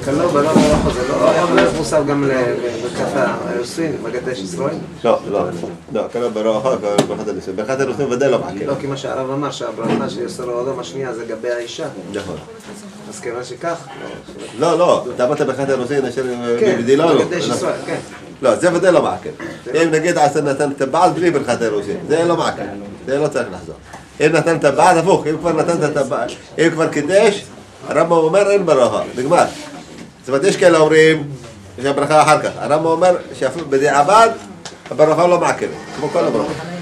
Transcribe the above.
לא, ברכה זה לא יכול להיות מושג גם בברכת האירוסין, בקדש ישראל? לא, כלום ברכה, ברכת הנישואין. ברכת הנישואין ודאי לא מעקל. לא, כי מה שהרב אמר שהברכה שיוסר האדם השנייה זה גבי האישה. נכון. אז כיוון שכך... לא, אתה אמרת ברכת הנישואין אשר בגדילה כן, בקדש ישראל, כן. לא, זה ודאי לא מעקל. אם נגיד עשה נתן את הבעל בלי ברכת הנישואין, זה לא מעקל. זה לא צריך לחזור. אם נתן את הבעל, הפוך, אם כבר נתן את הבעל, אם כבר קידש, הרמב"ם אומר אין ברכה, נגמר. זאת אומרת, יש כאלה אומרים שהברכה אחר כך. הרמב"ם אומר שאפילו בדיעבד, הברכה לא מעקלת, כמו כל הברכה.